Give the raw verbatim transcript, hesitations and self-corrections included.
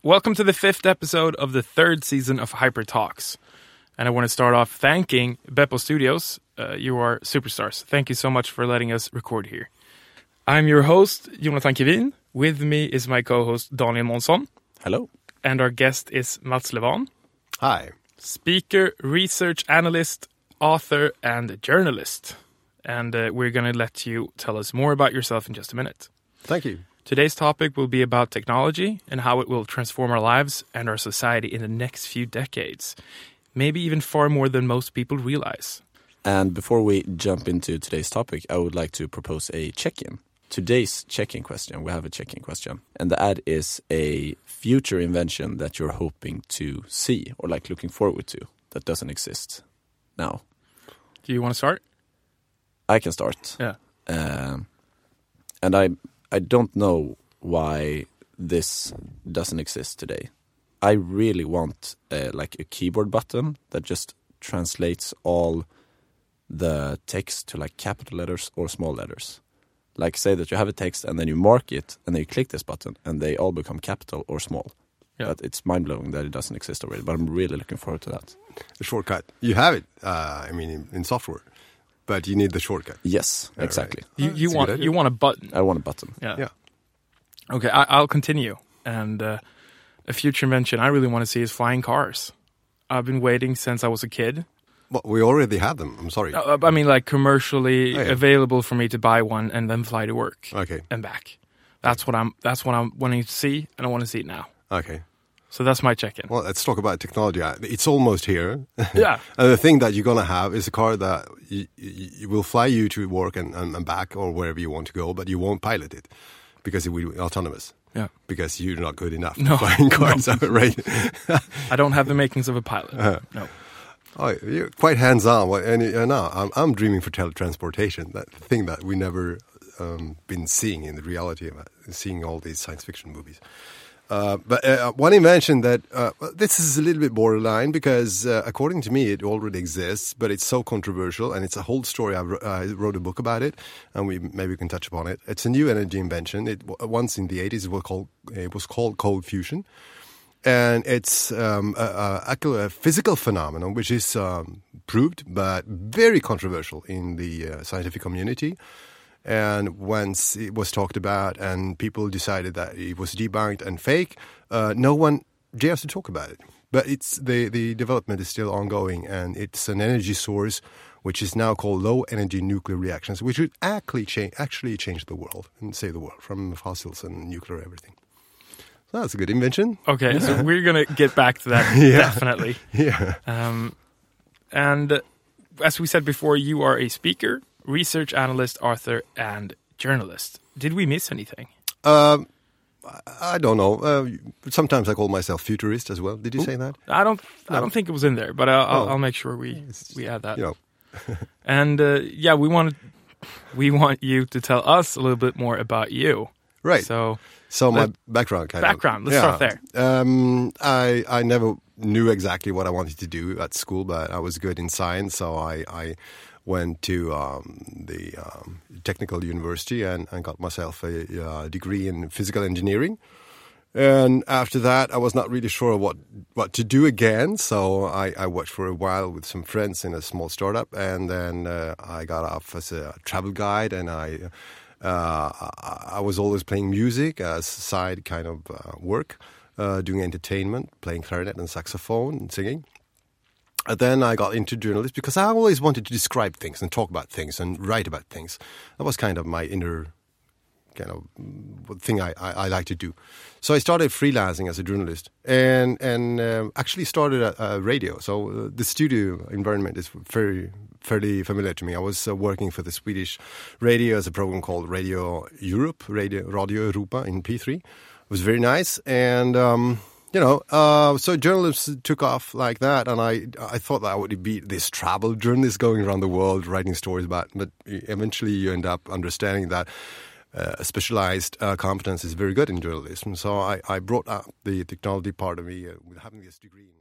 Welcome to the fifth episode of the third season of Hyper Talks. And I want to start off thanking Beppo Studios. Uh, you are superstars. Thank you so much for letting us record here. I'm your host, Jonathan Kevin. With me is my co-host, Daniel Månsson. Hello. And our guest is Mats Levan. Hi. Speaker, research analyst, author, and journalist. And uh, we're going to let you tell us more about yourself in just a minute. Thank you. Today's topic will be about technology and how it will transform our lives and our society in the next few decades. Maybe even far more than most people realize. And before we jump into today's topic, I would like to propose a check-in. Today's check-in question, we have a check-in question. And that is a future invention that you're hoping to see or like looking forward to that doesn't exist now. Do you want to start? I can start. Yeah. Um, and I I don't know why this doesn't exist today. I really want uh, like a keyboard button that just translates all the text to like capital letters or small letters. Like say that you have a text and then you mark it and then you click this button and they all become capital or small. Yeah. But it's mind-blowing that it doesn't exist already, but I'm really looking forward to that. A shortcut. You have it, uh, I mean, in, in software, but you need the shortcut. Yes, yeah, exactly. Right. You, you oh, want you want a button. I want a button. Yeah. Yeah. Okay, I, I'll continue. And uh, a future invention I really want to see is flying cars. I've been waiting since I was a kid. Well, we already have them. I'm sorry. Uh, I mean, like commercially oh, yeah. available for me to buy one and then fly to work. Okay. And back. That's what I'm. That's what I'm wanting to see, and I want to see it now. Okay. So that's my check-in. Well, let's talk about technology. It's almost here. Yeah. And the thing that you're going to have is a car that y- y- y- will fly you to work and, and, and back or wherever you want to go, but you won't pilot it because it will be autonomous. Yeah. Because you're not good enough No. for flying cars, no. Right? I don't have the makings of a pilot. Uh-huh. No. Oh, you're quite hands-on. Well, and uh, no, I'm, I'm dreaming for teletransportation, that thing that we never um, been seeing in the reality of it, seeing all these science fiction movies. Uh, but uh, one invention that, uh, this is a little bit borderline because uh, according to me it already exists, but it's so controversial and it's a whole story. I wrote, I wrote a book about it and we maybe we can touch upon it. It's a new energy invention. It once in the eighties it was called, it was called cold fusion. And it's um, a, a, a physical phenomenon which is um, proved but very controversial in the uh, scientific community. And once it was talked about and people decided that it was debunked and fake, uh, no one dares to talk about it. But it's the, the development is still ongoing, and it's an energy source which is now called low-energy nuclear reactions, which would actually change, actually change the world and save the world from fossils and nuclear everything. So that's a good invention. Okay, yeah. So we're going to get back to that, yeah. definitely. Yeah. Um, and uh, as we said before, you are a speaker, research analyst, author, and journalist. Did we miss anything? Um, I don't know. Uh, sometimes I call myself futurist as well. Did you Ooh. say that? I don't. No. I don't think it was in there, but I'll, oh. I'll make sure we we add that. You know. And uh, yeah, we want we want you to tell us a little bit more about you. Right. So. So my background, kind background. of. Background. Let's yeah. start there. Um, I I never knew exactly what I wanted to do at school, but I was good in science, so I. I went to um, the um, technical university and, and got myself a, a degree in physical engineering. And after that, I was not really sure what, what to do again. So I, I worked for a while with some friends in a small startup. And then uh, I got off as a travel guide. And I, uh, I was always playing music as side kind of uh, work, uh, doing entertainment, playing clarinet and saxophone and singing. And then I got into journalism because I always wanted to describe things and talk about things and write about things. That was kind of my inner kind of thing I, I, I like to do. So I started freelancing as a journalist and and um, actually started at uh, radio. So uh, the studio environment is very fairly familiar to me. I was uh, working for the Swedish radio as a program called Radio Europe, Radio, Radio Europa in P three. It was very nice and... Um, You know, uh, so journalism took off like that, and I I thought that I would be this travel journalist going around the world writing stories about, but eventually you end up understanding that uh, specialized uh, competence is very good in journalism. So I, I brought up the technology part of me uh, with having this degree.